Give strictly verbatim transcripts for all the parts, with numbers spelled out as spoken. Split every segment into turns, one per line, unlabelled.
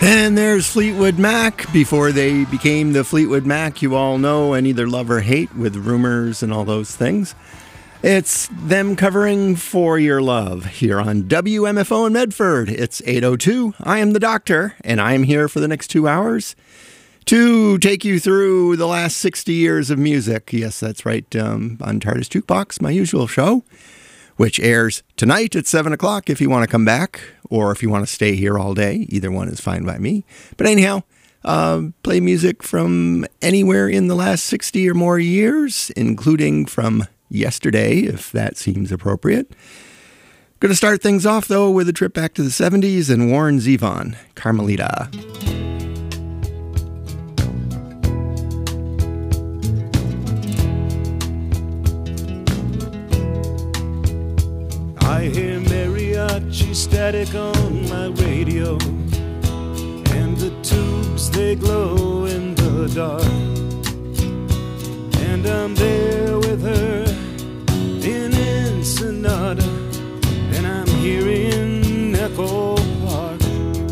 And there's Fleetwood Mac. Before they became the Fleetwood Mac you all know and either love or hate with Rumors and all those things. It's them covering For Your Love here on W M F O in Medford. It's eight oh two. I am the doctor, and I am here for the next two hours to take you through the last sixty years of music. Yes, that's right, um, on TARDIS Jukebox, my usual show, which airs tonight at seven o'clock if you want to come back, or if you want to stay here all day. Either one is fine by me. But anyhow, uh, play music from anywhere in the last sixty or more years, including from yesterday, if that seems appropriate. Going to start things off, though, with a trip back to the seventies and Warren Zevon, Carmelita.
I hear mariachi static on my radio, and the tubes, they glow in the dark. And I'm there with her in Ensenada, and I'm hearing Echo Park.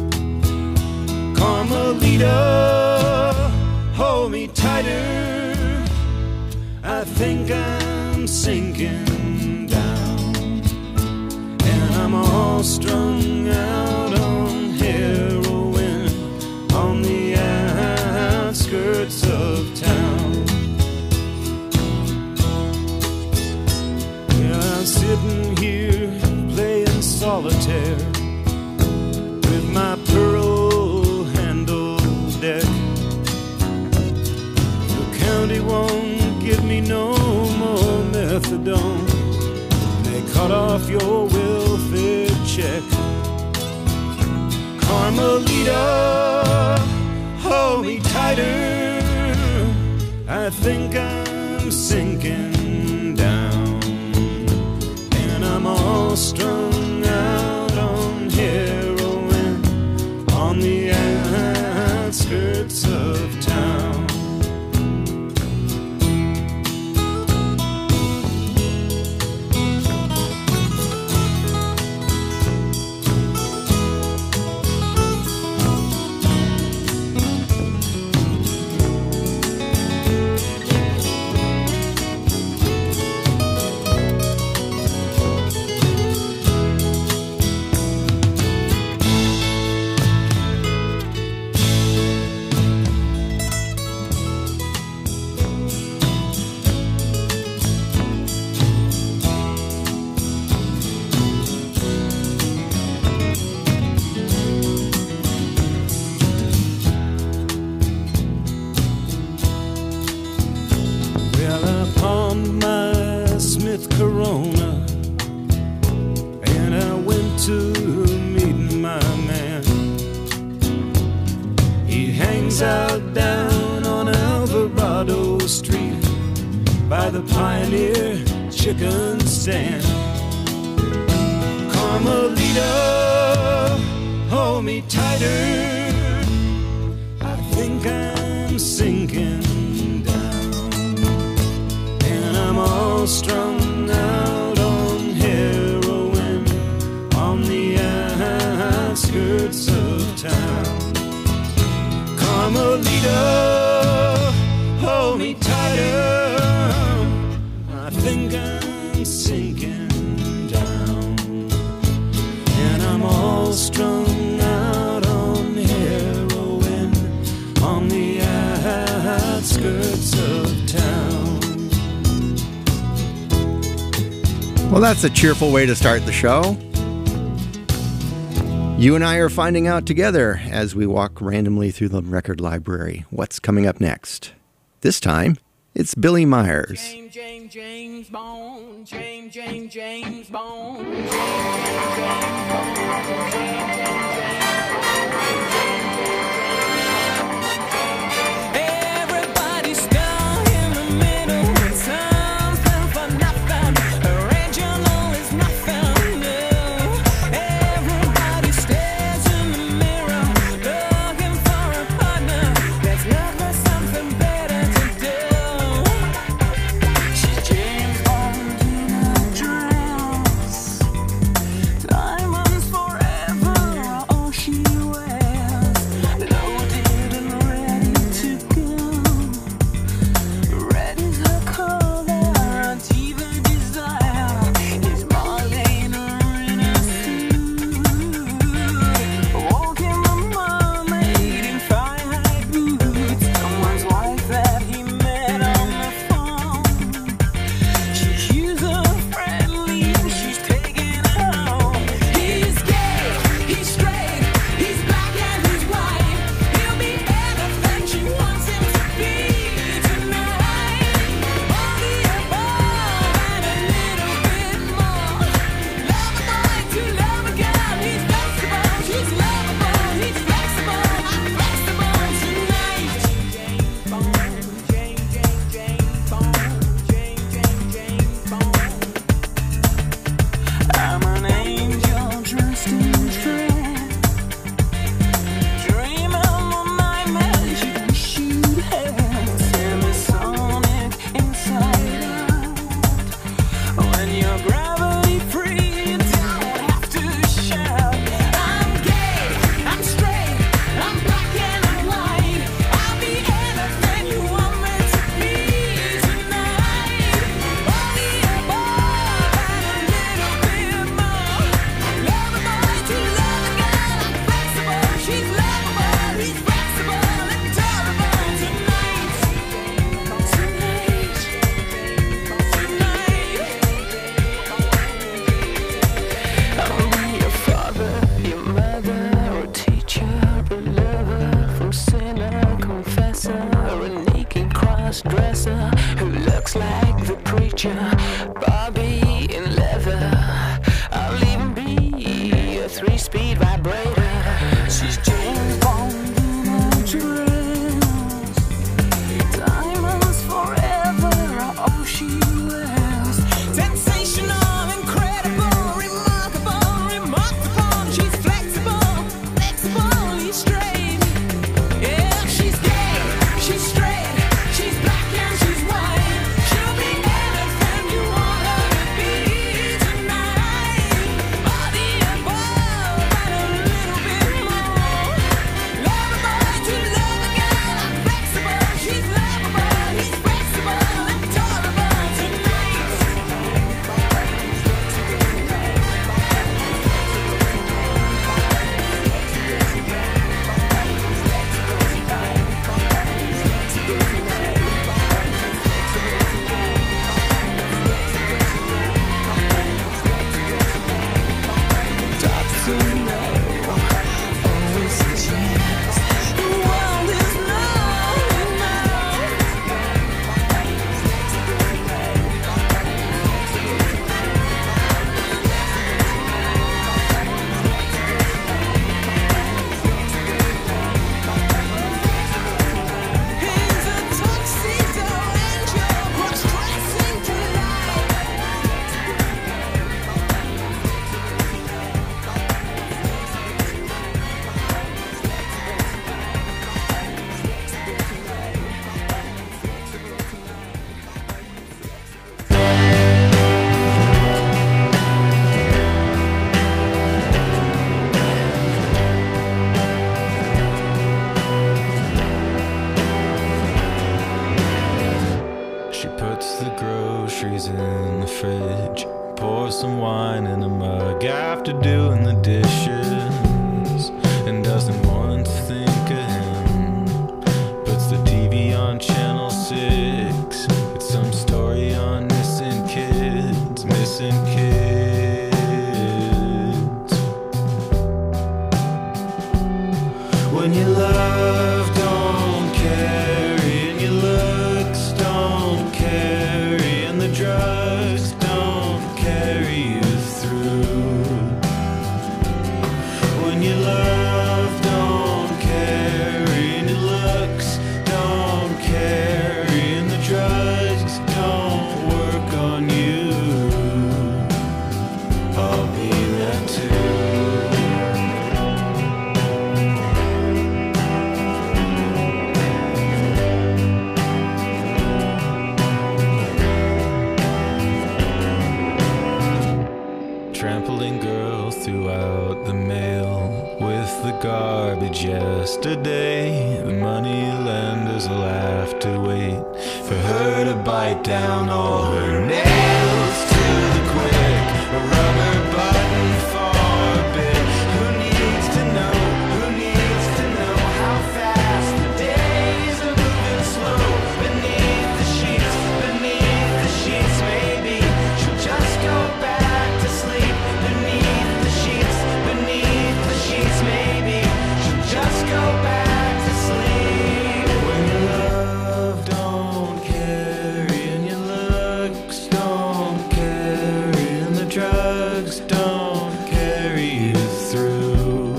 Carmelita, hold me tighter, I think I'm sinking down. And I'm all strung out on heroin on the outskirts of town. I'm sitting here playing solitaire with my pearl-handled deck. The county won't give me no more methadone. They cut off your welfare check. Carmelita, hold me tighter, I think I'm sinking down. I'm all strung out on heroin on the outskirts of town. Corona, and I went to meet my man. He hangs out down on Alvarado Street by the Pioneer Chicken Stand. Carmelita, hold me tighter, I think I'm sinking down. And I'm all strung out on heroin on the outskirts of town. Carmelita, hold me tighter, I think I'm sinking down. And I'm all strung out on heroin on the outskirts of town.
Well, that's a cheerful way to start the show. You and I are finding out together as we walk randomly through the record library what's coming up next. This time, it's Billy Myers.
James, James, James Bond. James, James, James Bond. James, James, James Bond. James, James, James Bond. Everybody's down in the middle with something for nothing. Original is nothing new. Everybody stares in the mirror, looking for a partner that's looking for something better to do. She's James Bond in a dress, diamonds forever.
When your love don't carry and your looks don't carry and the drugs don't carry you through. When your love don't carry and your looks don't carry and the drugs don't work on you, I'll be there too. Trampling girls throughout the mail with the garbage yesterday. The money lenders will have to wait for her to bite down all her nails to the quick. A rubber button for a bit. Who needs to know? Who needs to know how fast the days are moving slow beneath the sheets, beneath the sheets? Maybe she'll just go back to sleep beneath the sheets, beneath the sheets. Maybe she'll just go back to sleep. When your love don't carry and your looks don't carry and the drugs don't carry you through.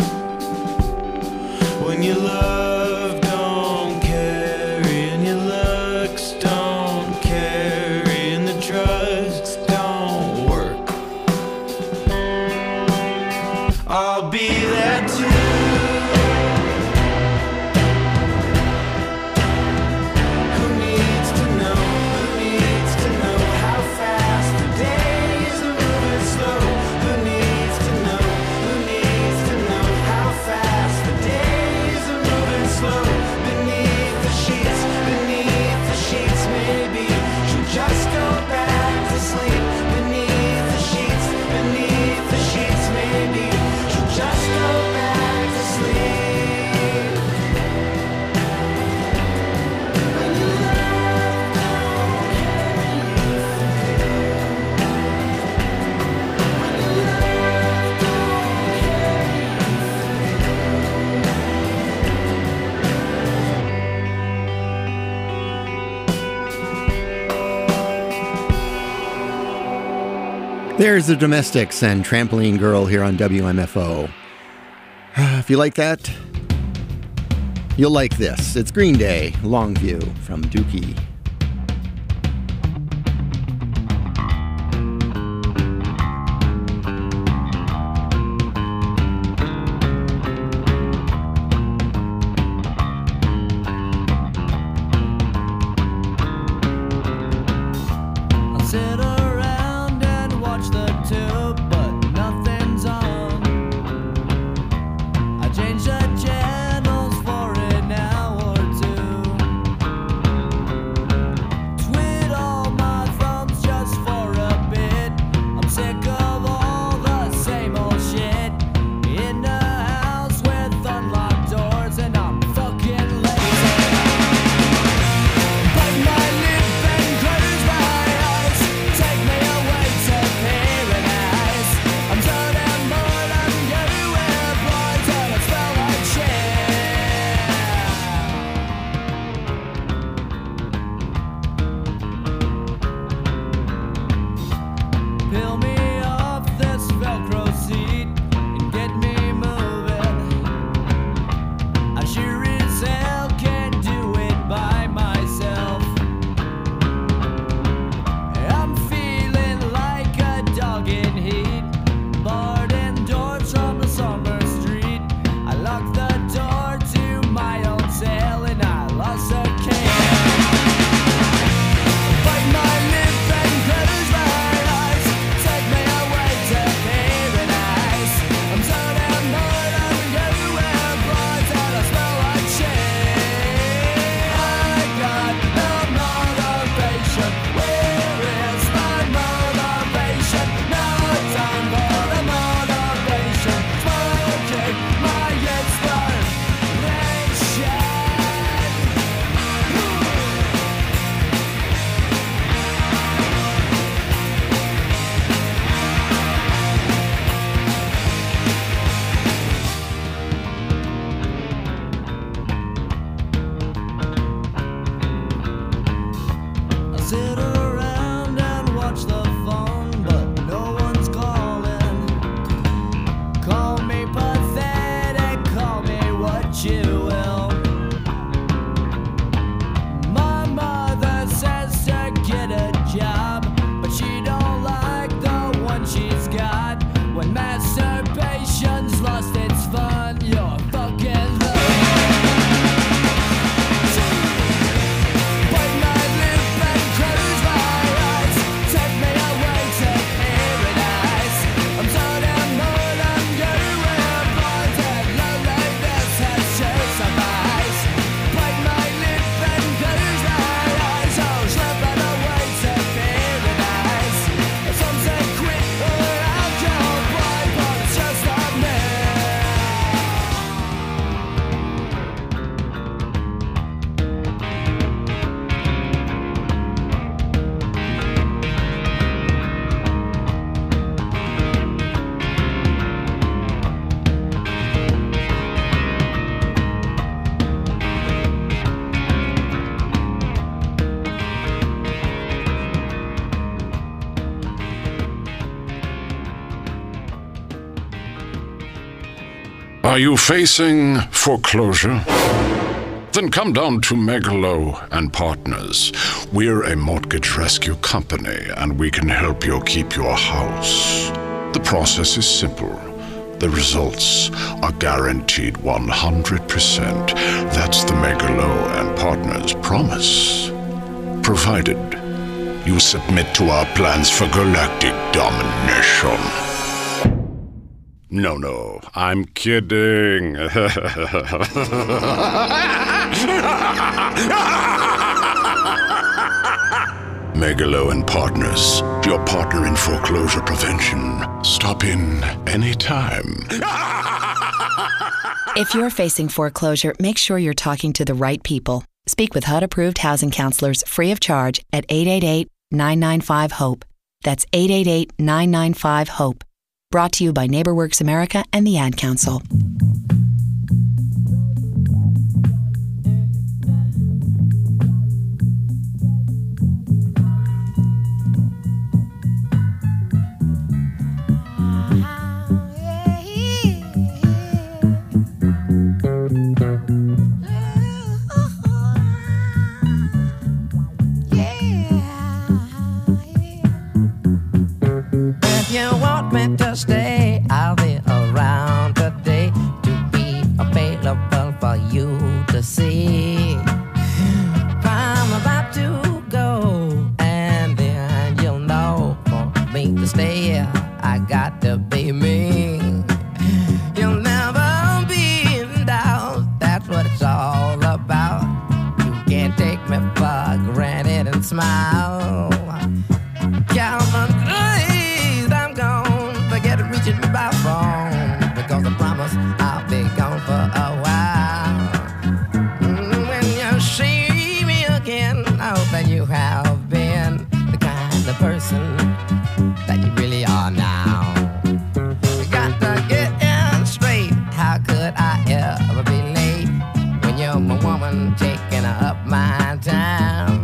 When your love don't carry and your looks don't carry and the drugs don't work, I'll be there too. Who needs to know? Who needs to know how fast the days are moving slow? Who needs to know? Who needs to know how fast the days are moving slow beneath the sheets, beneath the sheets? Maybe she'll just go back to sleep beneath the sheets, beneath the sheets. Maybe she'll just go back to sleep. When your love don't carry you through. When your love don't carry
There's the Domestics and Trampoline Girl here on W M F O. If you like that, you'll like this. It's Green Day, Longview from Dookie.
I sit around and watch the tube, but nothing's on. I change the channels for an hour or two.
Are you facing foreclosure? Then come down to Megalo and Partners. We're a mortgage rescue company, and we can help you keep your house. The process is simple. The results are guaranteed one hundred percent. That's the Megalo and Partners promise. Provided you submit to our plans for galactic domination. No, no, I'm kidding. Megalo and Partners, your partner in foreclosure prevention. Stop in anytime.
If you're facing foreclosure, make sure you're talking to the right people. Speak with H U D-approved housing counselors free of charge at eight eight eight, nine nine five, HOPE. That's eight eight eight, nine nine five, HOPE. Brought to you by NeighborWorks America and the Ad Council.
To stay, I'll be around today to be available for you to see. I'm about to go, and then you'll know for me to stay. I got to be me. You'll never be in doubt. That's what it's all about. You can't take me for granted and smile. Calvin, please, I'm gone. Forget reaching my phone, because I promise I'll be gone for a while. Mm, when you see me again, I hope that you have been the kind of person that you really are now. You got to get in straight. How could I ever be late when you're my woman taking up my time?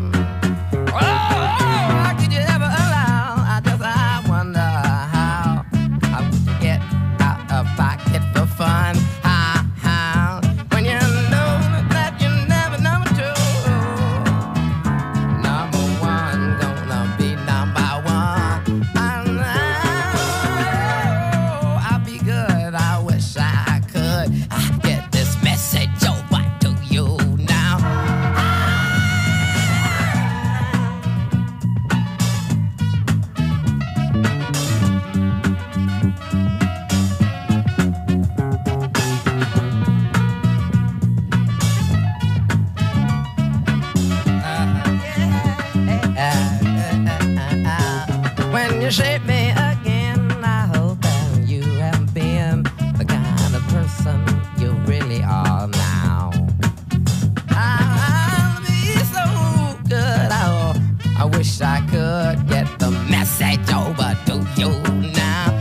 You shape me again. I hope that you have been the kind of person you really are now. I'll be so good. Oh, I wish I could get the message over to you now.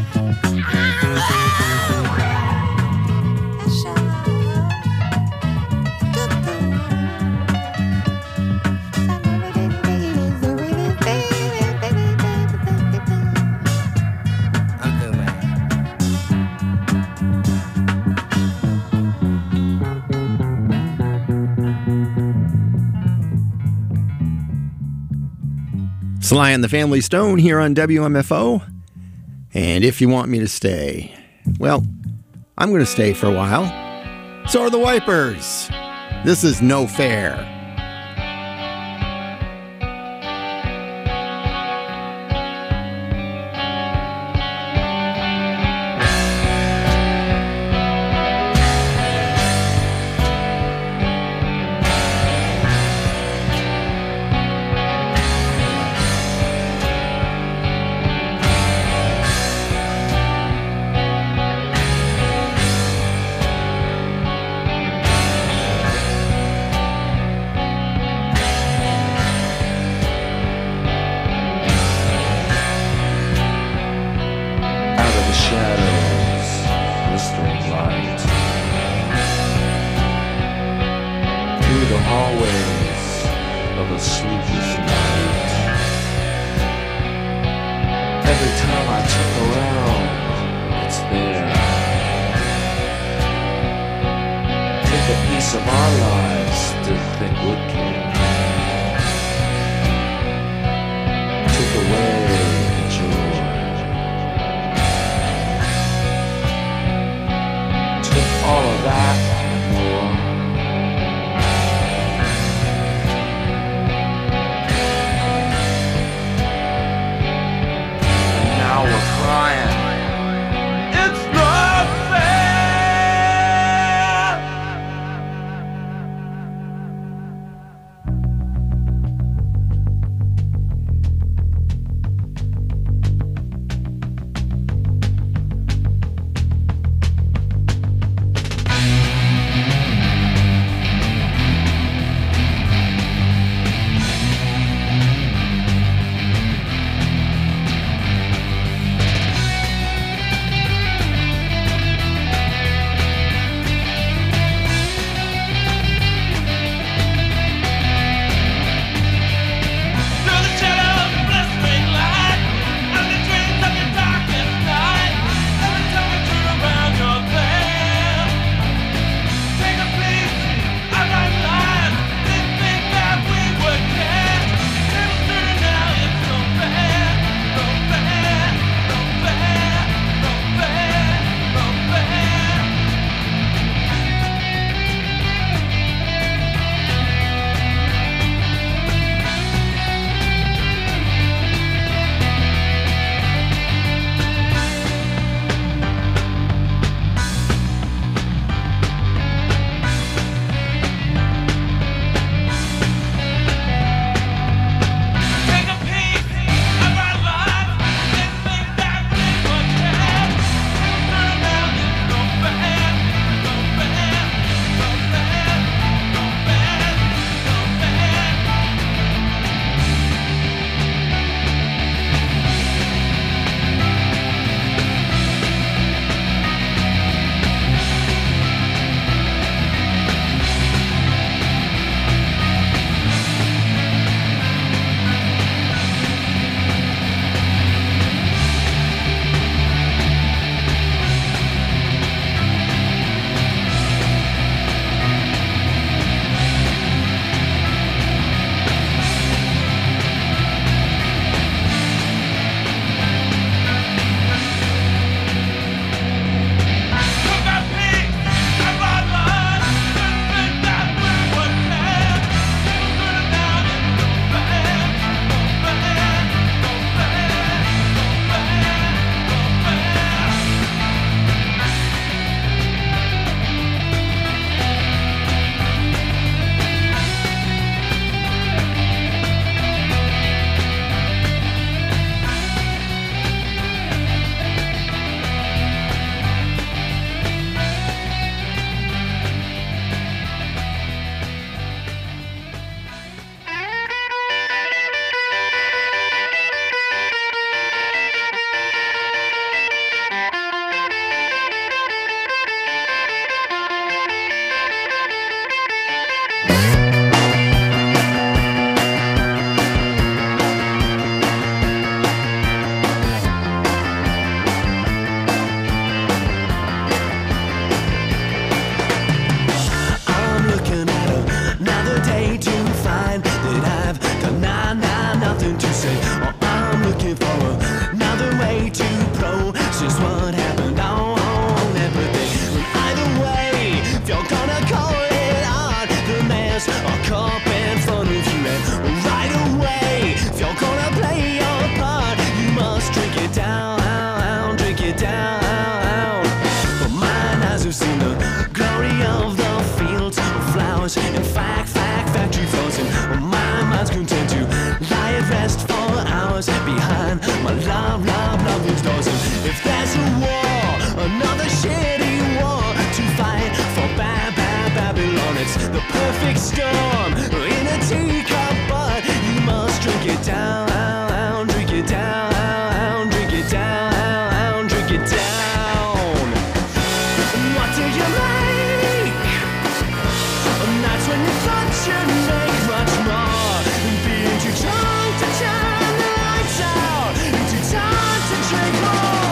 Sly and the Family Stone here on W M F O. And if you want me to stay, well, I'm going to stay for a while. So are the Wipers. This is No Fair.
Every time I turn around, it's there. the piece of our lives that think would care. Took away the joy. Took all of that and more. And now we're crying. It's not fair.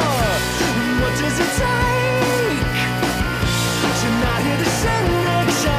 Does it take to not hear the same next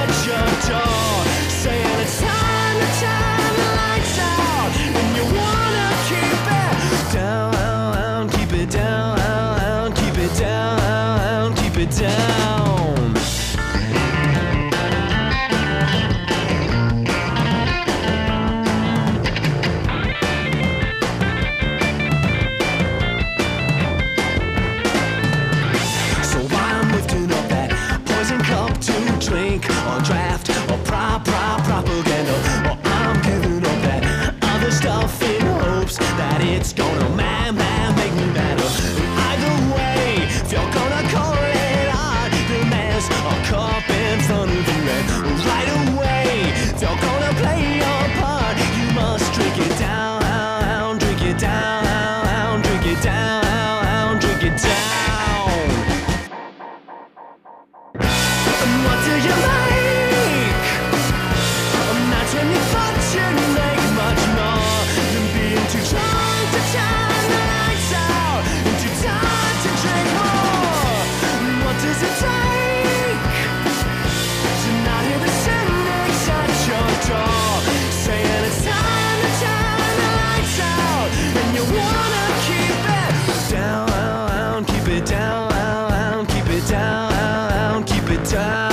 on draft, or prop, prop, propaganda, or I'm giving up that other stuff in hopes that it's gonna man, man, make me better. Either way, if you're gonna call it art, demands a cup in front of you, and right away, if you're gonna play your part, you must drink it down, drink it down, drink it down, drink it down. And what do you make? And that's when you thought you'd make much more than being too drunk to turn the lights out and too tired to drink more. And what does it take to not hear the cynics at your door saying it's time to turn the lights out and you wanna keep it down, keep it down, keep it down, keep it down.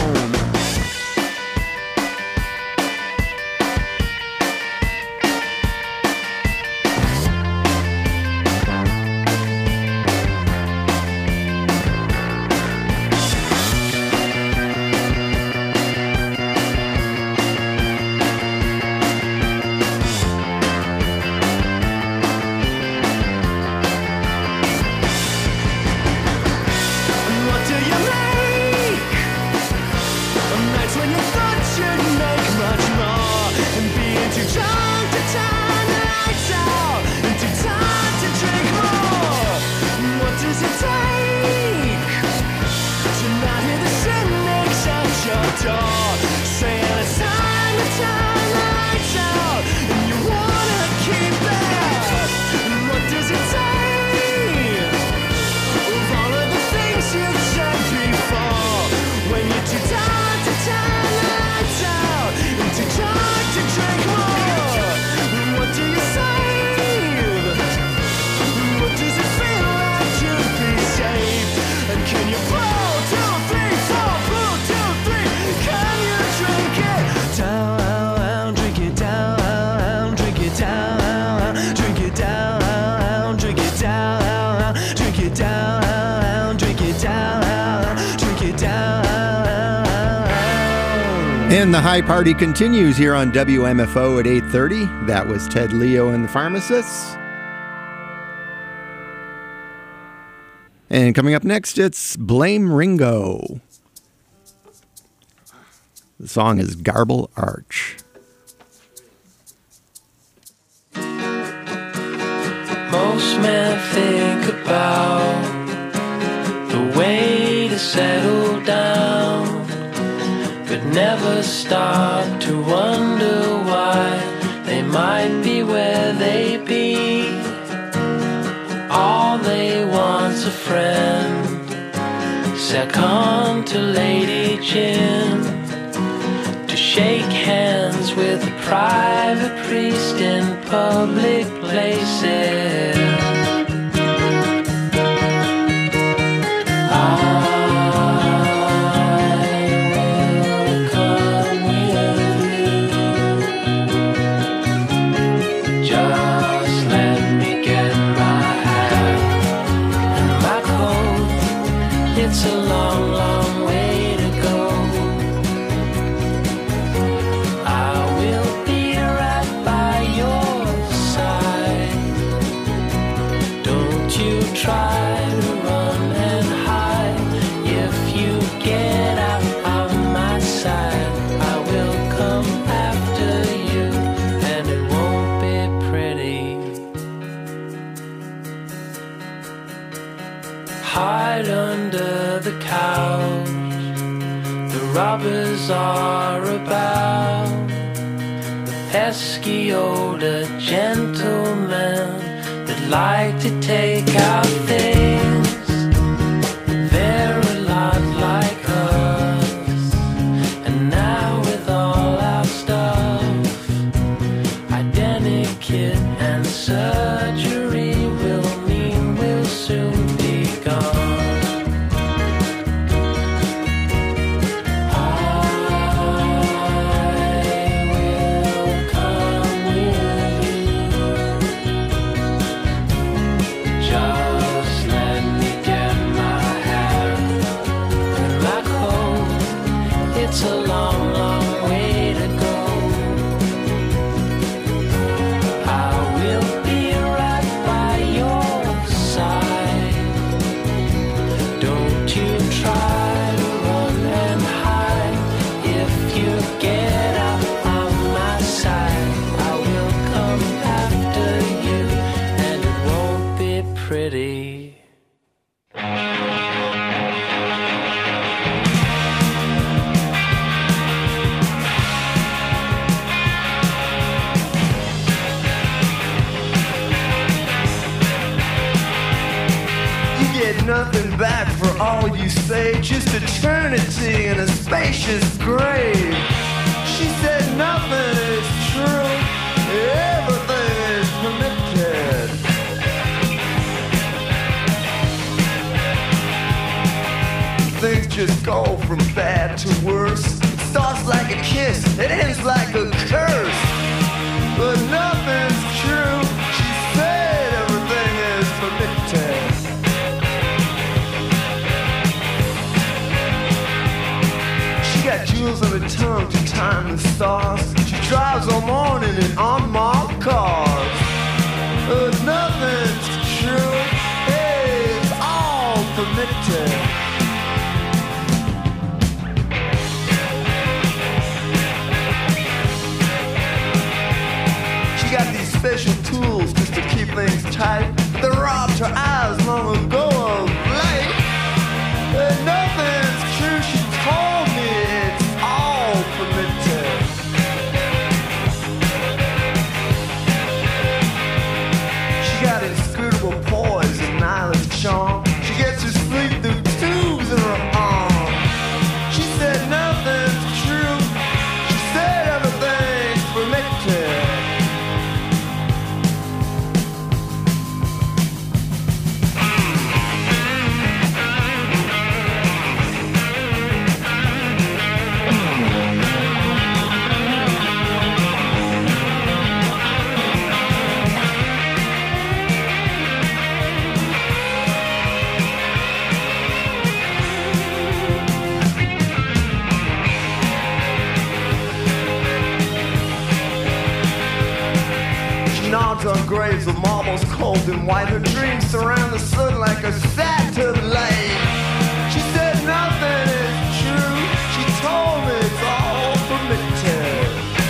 And what do you make? And that's when you thought you'd make much more and being too drunk to turn the lights out and too tired to drink more. And what does it take to not hear the cynics at your door saying it's time to turn the lights out and you wanna keep it? And what does it take of all of the things you've said before when you're too tired to turn the lights out and too drunk to drink more? And what do you save? And what does it feel like to be saved? And can you pull two, three, four, pull two, three? Can you drink it down, drink it down, drink it down, drink it down, drink it down, drink it down, drink it down, drink it down.
And the high party continues here on W M F O at eight thirty. That was Ted Leo and the Pharmacists. And coming up next, it's Blame Ringo. The song is Garble Arch.
Most men think about the way to settle down, but never stop to wonder why they might be where they be. All they want's a friend, second to Lady Jim, to shake hands with a private priest in public places. I will come with you. Just let me get my hat and my coat. It's a long, long way to go. I will be right by your side. Don't you try to run and hide. If you get out of my sight, I will come after you, and it won't be pretty. Hide under the couch, the robbers are about. The pesky older gentlemen that like to take out things. They're a lot like us, and now with all our stuff, identikit and surgery will mean we'll soon be gone. I will come with you. Just let
just eternity in a spacious grave. She said nothing is true, everything is permitted. Things just go from bad to worse. It starts like a kiss, it ends like a curse. But nothing's true, she said everything is permitted. She got jewels on her tongue to time the stars. She drives all morning in unmarked cars. But nothing's true, hey, it's all permitted. Got these special tools just to keep things tight. They robbed her eyes long ago of light. And nothing's true, she told me it's all permitted. She got inscrutable poise and nihilist charm. She gets her sleep through tubes in her arm. She said nothing's true, she said everything's permitted. Nods on graves of marbles cold and white. Her dreams surround the sun like a satellite. She said nothing is true, she told me it's all permitted.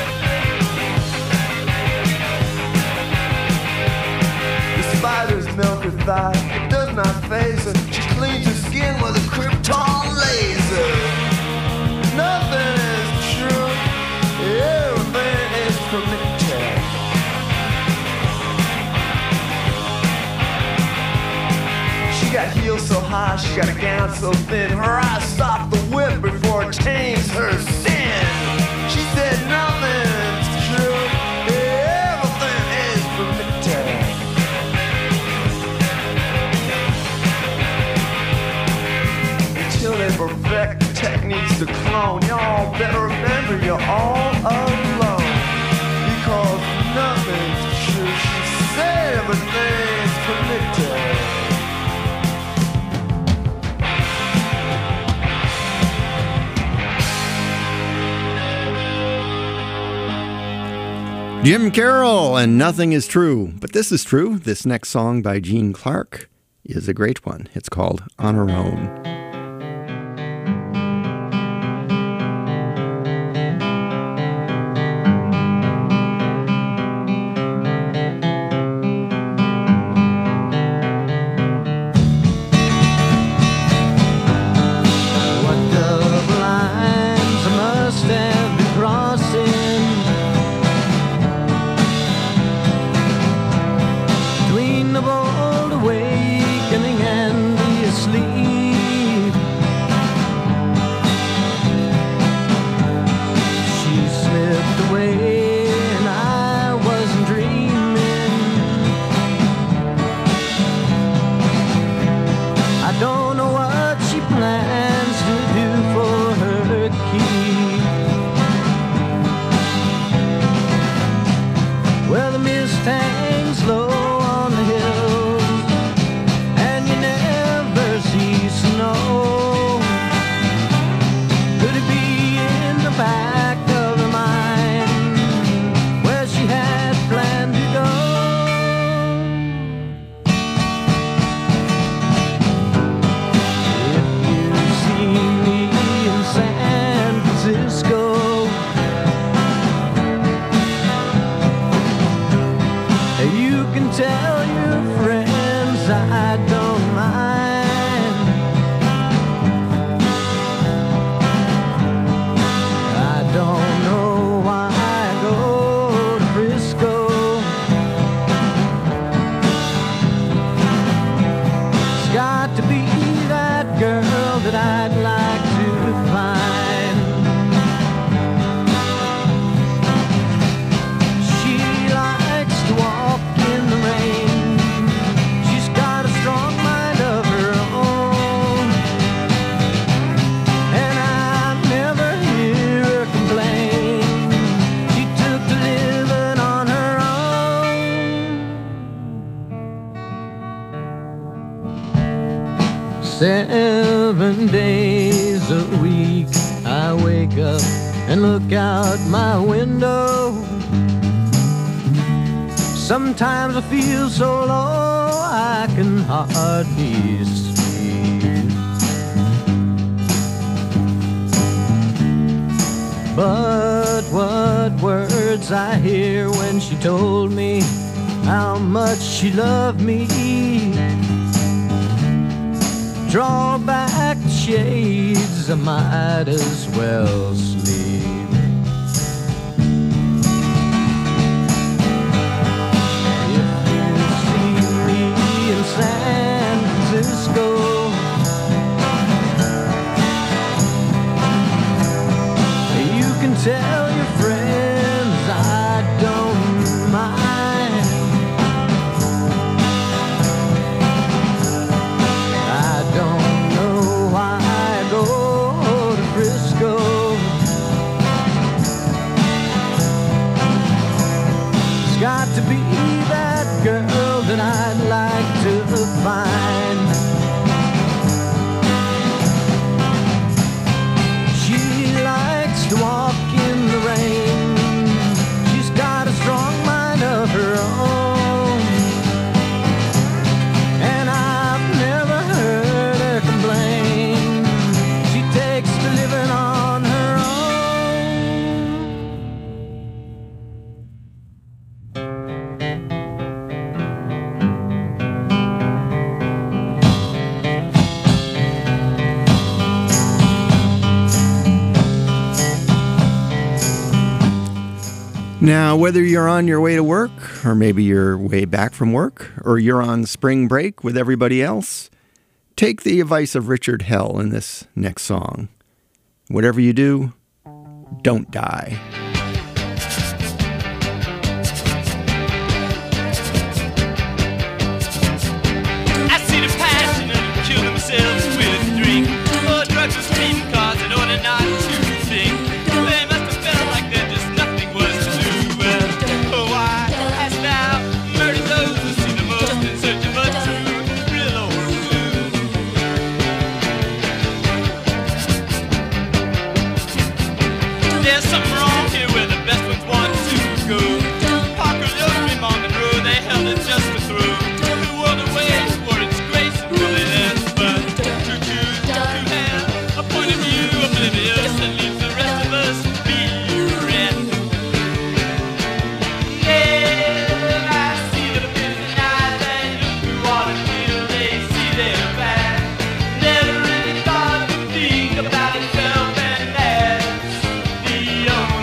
The spiders milk her thigh, it does not faze her. She cleans her skin with a krypton laser. Nothing is true, everything is permitted. She got heels so high, she got a gown so thin. Her eyes stop the whip before it tames her sin. She said nothing's true, everything is permitted. Until they perfect the techniques to clone, y'all better remember you're all alone. Because nothing's true, she said everything's permitted.
Jim Carroll and Nothing is True. But this is true. This next song by Gene Clark is a great one. It's called On Her Own.
Awakening and the asleep. seven days a week. I wake up and look out my window. Sometimes I feel so low I can hardly speak. But what words I hear when she told me how much she loved me. Draw back the shades, I might as well sleep. If you see me in San Francisco, you can tell your friends I don't mind. I don't know why I go to Frisco. It's got to be that girl that I'd like to find. She likes to walk in the rain. She's got a strong mind of her own, and I've never heard her complain. She takes to living on her own.
Now, whether you're on your way to work, or maybe you're way back from work, or you're on spring break with everybody else, take the advice of Richard Hell in this next song. Whatever you do, don't die.
I see the passion of them kill themselves with a drink, or drugs or speeding cars in order not to think. They must have felt like there just nothing was to do. Well, why hast thou murdered those who see the most in search of a true thrill or clue? There's something wrong here where the best ones want to go. Parker loved me, Mom and Roe, they held it just to throw. The world away for its grace and holiness, but to choose to have a point of view oblivious that leaves the rest of us bereft. Yeah, I see the busy eyes that look through all the field, they see their back. Never really thought to think about itself, and that's the only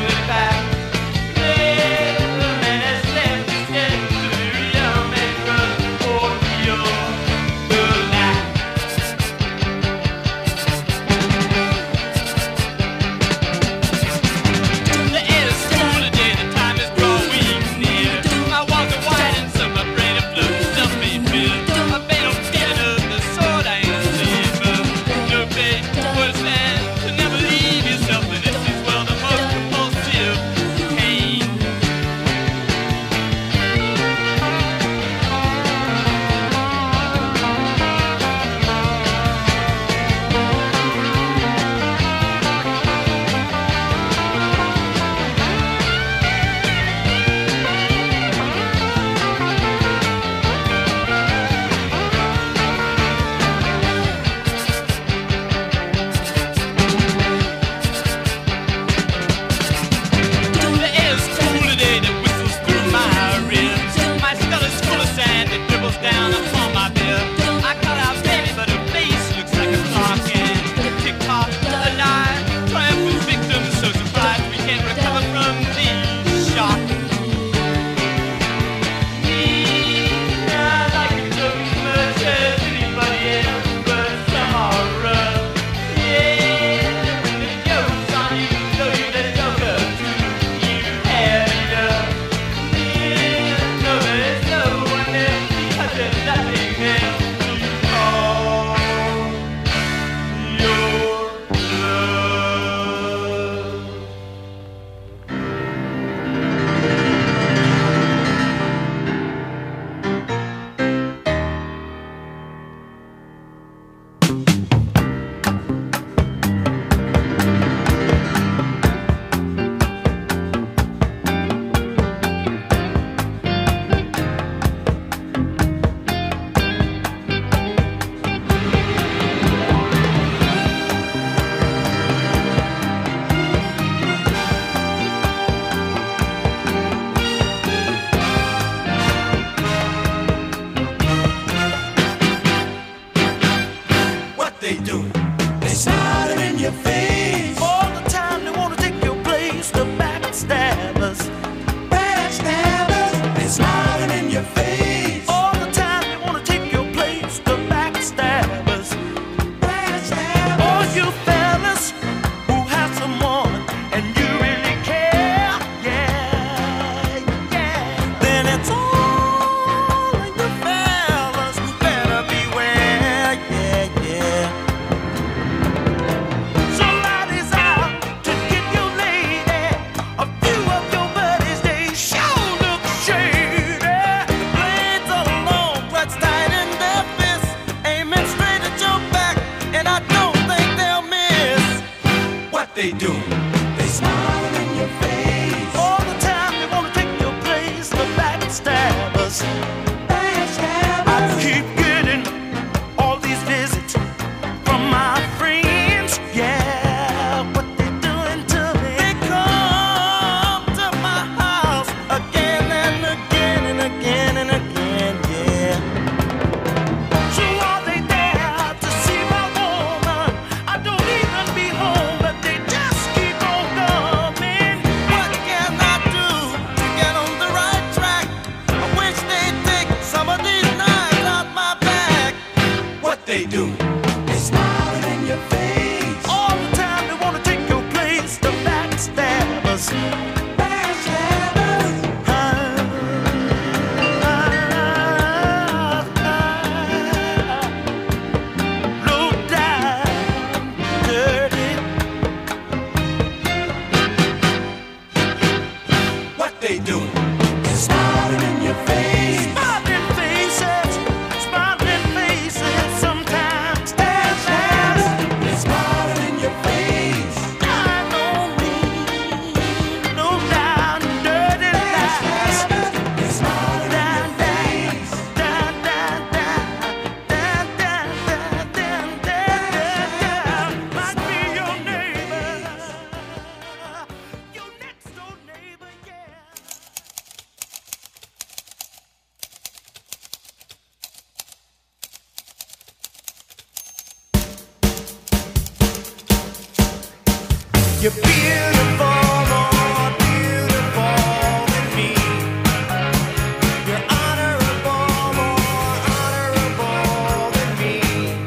You're beautiful, more beautiful than me. You're honorable, more honorable than me.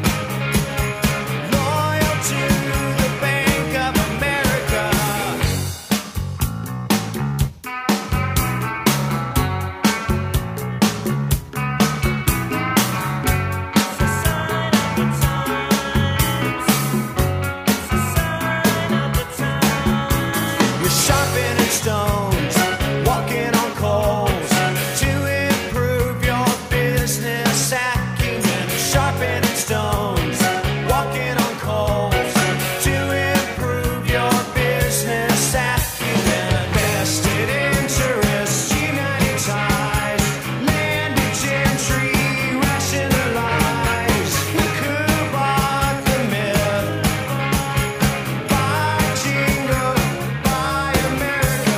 Loyal to the Bank of America. You're sharpening stones, walking on coals to improve your business acumen. Sharpening stones, walking on coals to improve your business acumen. Vested interests, united ties, landed gentry, rationalize. Look who bought the myth. Buy jingle, buy America.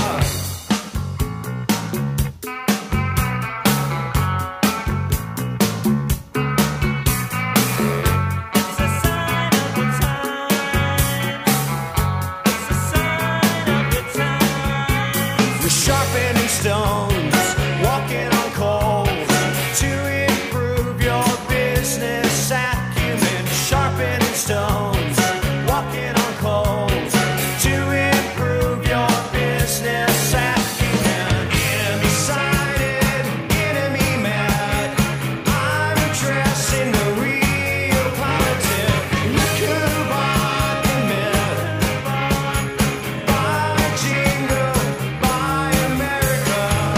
It's a sign of the times. It's a sign of the times. You're sharpening stones, walking on coals to improve your business acumen. Sharpening stones, walking on coals to improve your business acumen. Enemy sighted, enemy mad. I'm addressing the real politic. Look who bought the myth. Buy jingle, buy America.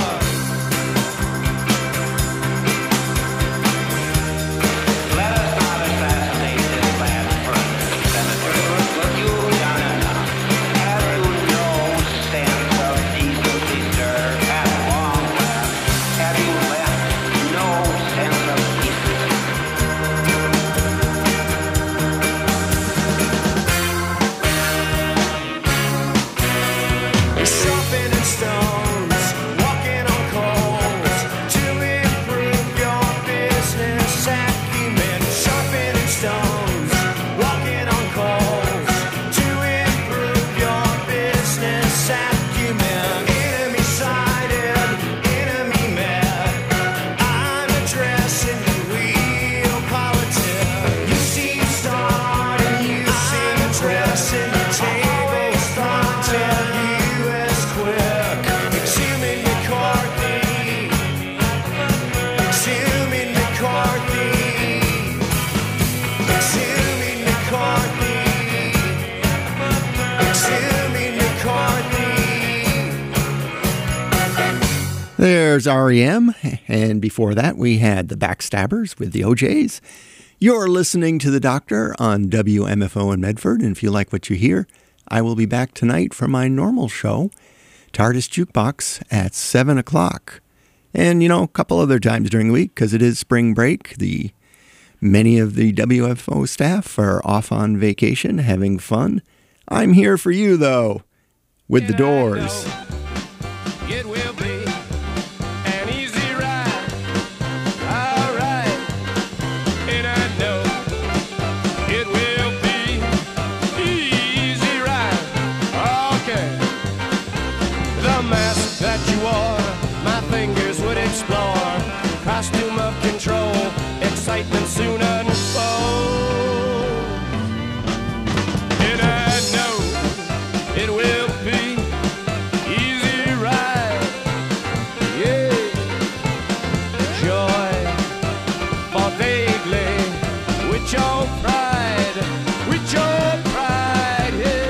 Let us not assassinate this last president, Senator. Look, you done enough. Have you no sense of decency, sir? At long last, have you left no sense of decency?
You're sharpening stones, walking on coals to improve your business acumen. Sharpening stones, walking on coals to improve your business acumen. Enemy sighted, enemy mad. I'm addressing the real politic. You see start and you seem addressing the table. Start tell U S quick. Exhuming McCarthy. Exhuming McCarthy. Exhuming McCarthy. Exhuming McCarthy.
There's R E M, and before that we had the Backstabbers with the O Js. You're listening to The Doctor on W M F O in Medford, and if you like what you hear, I will be back tonight for my normal show, TARDIS Jukebox, at seven o'clock. And, you know, a couple other times during the week, because it is spring break. The Many of the W F O staff are off on vacation, having fun. I'm here for you, though, with The Doors.
It will be an easy ride. All right. And I know it will be easy ride. Okay. The mask that you wore, my fingers would explore. Costume of control, excitement soon unfold. And I know it will be easy ride. Yeah. Joy for vaguely with your pride, with your pride, yeah.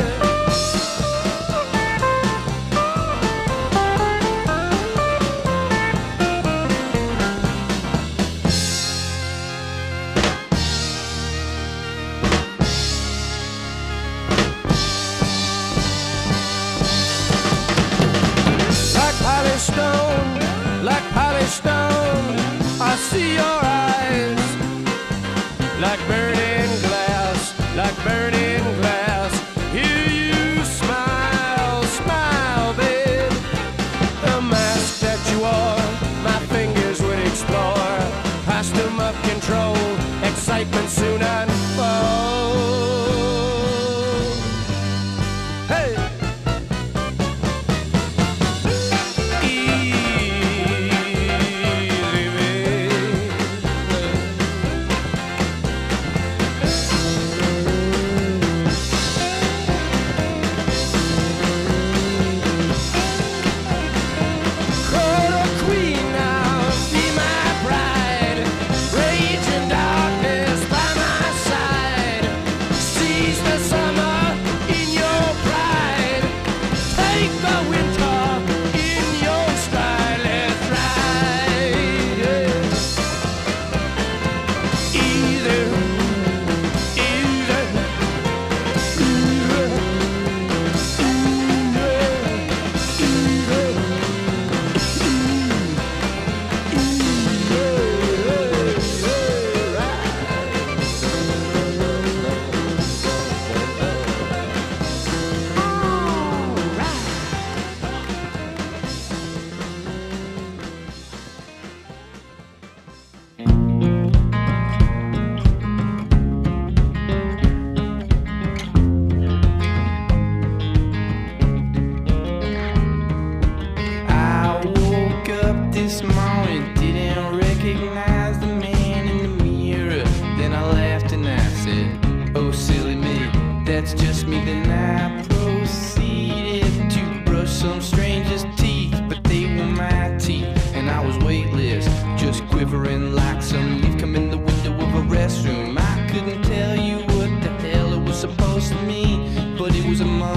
Like polished stone, like polished stone, I see your eyes. Like burning glass, like burning glass. Hear you smile, smile, babe. The mask that you wore, my fingers would explore. Costume of control, excitement soon unfold.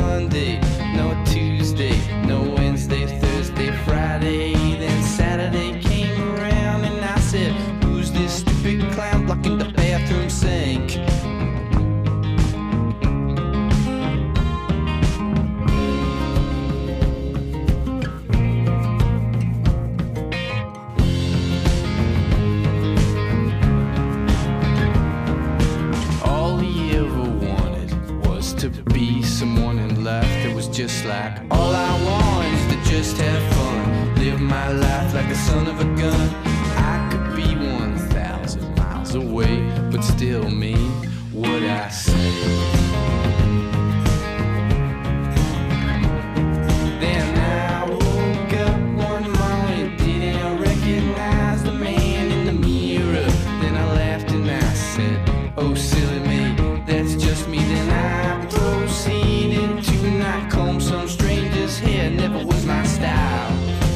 Monday, no Tuesday, no Wednesday, Thursday, Friday. Then Saturday came around and I said, who's this stupid clown blocking the bathroom sink? Someone in life that was just like all I want is to just have fun, live my life like the son of a gun. I could be one thousand miles away, but still mean what I say. Then I woke up one morning, didn't recognize the man in the mirror. Then I laughed and I said, oh silly me, that's just me. Then I proceeded to not comb some stranger's hair, never was my style.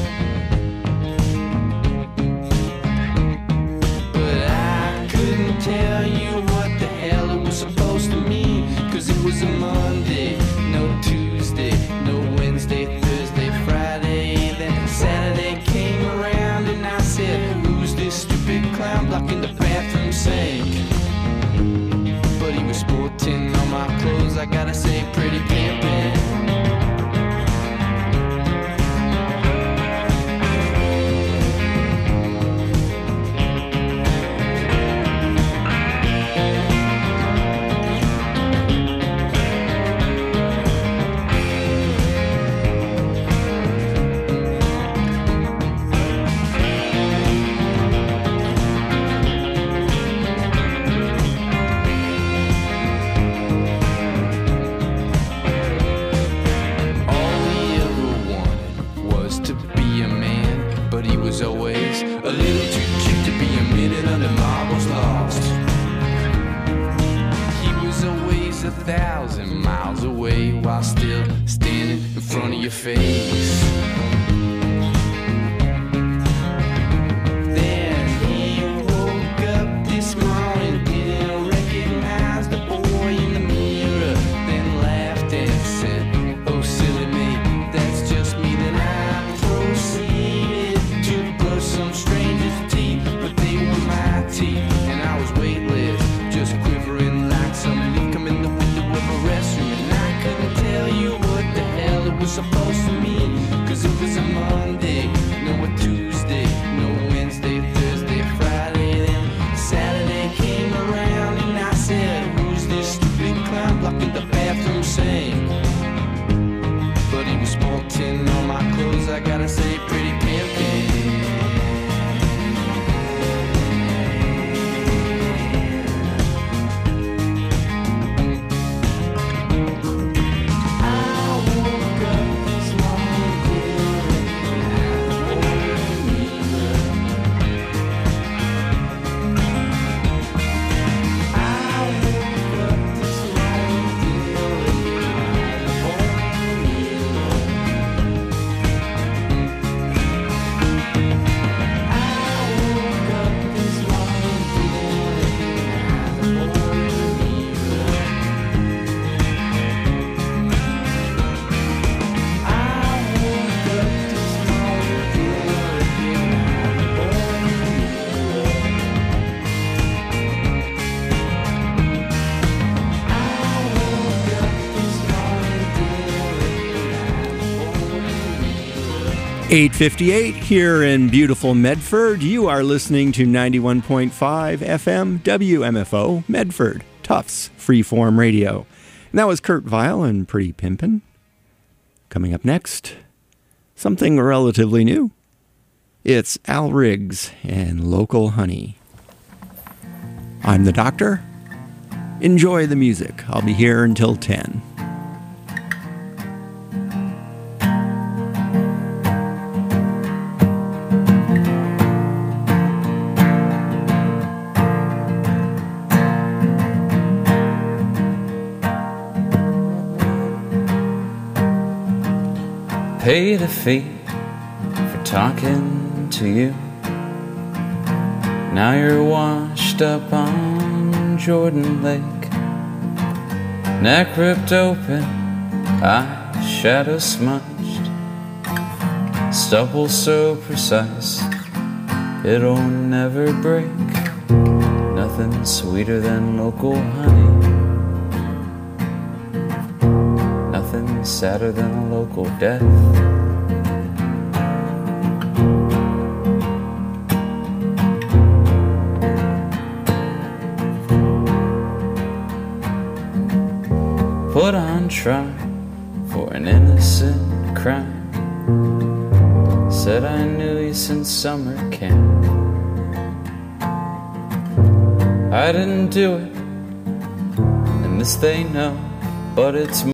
But I couldn't tell you what the hell it was supposed to mean, cause it was a Monday, no Tuesday, no Wednesday, Thursday, Friday. Then Saturday came around and I said, who's this stupid clown blocking the bathroom sink? But he was sporting all my clothes, I gotta say, pretty pimpin'. Always a little too cute to be a minute under marbles lost. He was always a thousand miles away while still standing in front of your face. Then he woke up this morning, didn't recognize the boy in the mirror, then laughed and said, oh silly me, that's just me. Then I proceeded to brush some stranger's teeth, but they were my teeth, and I was weightless, just quivering like some leaf come in the window of a restroom. And I couldn't tell you what the hell it was supposed to mean, cause it was a Monday, no a Tuesday, no Wednesday, Thursday, Friday. Then Saturday came around and I said, who's this stupid clown blocking the bathroom sink? But he was sporting all my clothes, I gotta say, pretty pimpin'.
eight fifty-eight here in beautiful Medford. You are listening to ninety-one point five F M W M F O Medford, Tufts Freeform Radio. And that was Kurt Vile and Pretty Pimpin'. Coming up next, something relatively new. It's Al Riggs and Local Honey. I'm the Doctor. Enjoy the music. I'll be here until ten.
Paid a fee for talking to you. Now you're washed up on Jordan Lake, neck ripped open eye shadow smudged, stubble so precise it'll never break. Nothing sweeter than local honey, nothing sadder than a local death. Put on trial for an innocent crime. Said I knew you since summer camp. I didn't do it, and this they know, but it's